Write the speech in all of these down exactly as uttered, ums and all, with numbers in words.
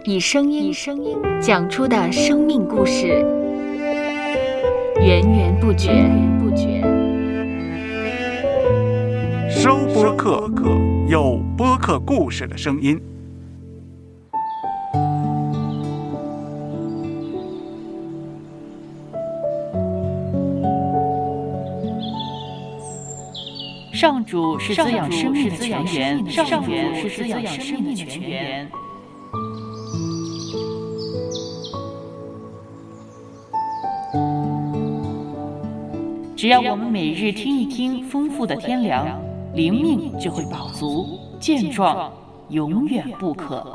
以声音讲出的生命故事，源源不绝。 收播客，有播客故事的声音。 上主是滋养生命的泉源，上主是滋养生命的泉源。只要我们每日听一听丰富的天粮，灵命就会饱足健壮，永远不渴。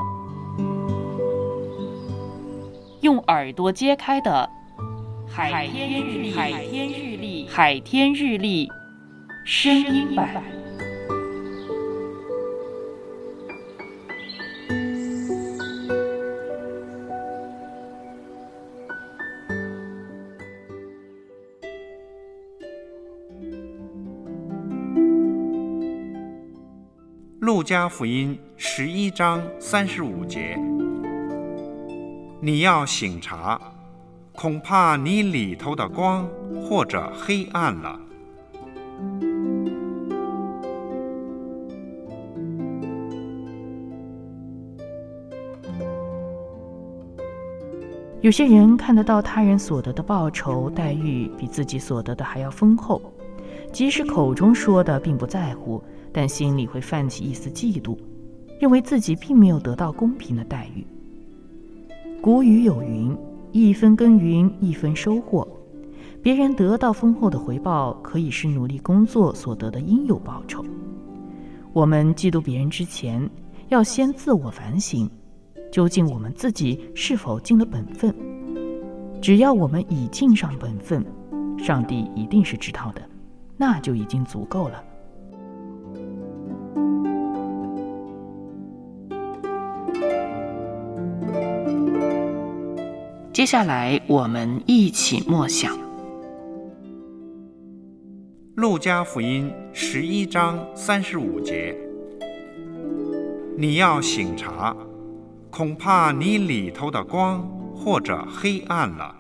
用耳朵揭开的海天日历，海天日历，海天日历声音版。 路加福音十一章三十五节，你要醒察，恐怕你里头的光或者黑暗了。 有些人看得到他人所得的报酬待遇比自己所得的还要丰厚，即使口中说的并不在乎，但心里会泛起一丝嫉妒，认为自己并没有得到公平的待遇。古语有云，一分耕耘一分收获，别人得到丰厚的回报，可以是努力工作所得的应有报酬。我们嫉妒别人之前，要先自我反省，究竟我们自己是否尽了本分。只要我们已尽上本分，上帝一定是知道的，那就已经足够了。接下来我们一起默想路加福音十一章三十五节，你要醒察，恐怕你里头的光或者黑暗了。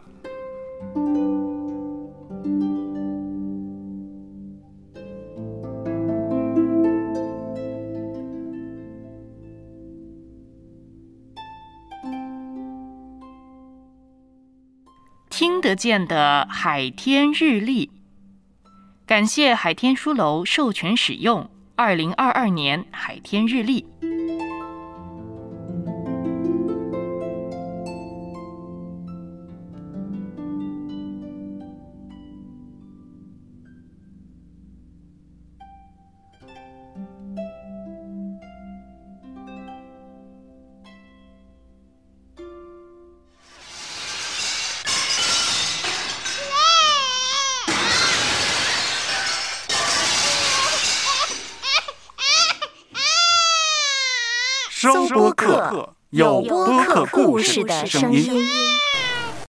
听得见的海天日历，感谢海天书楼授权使用二零二二年海天日历。 收播客，有播客故事的声音。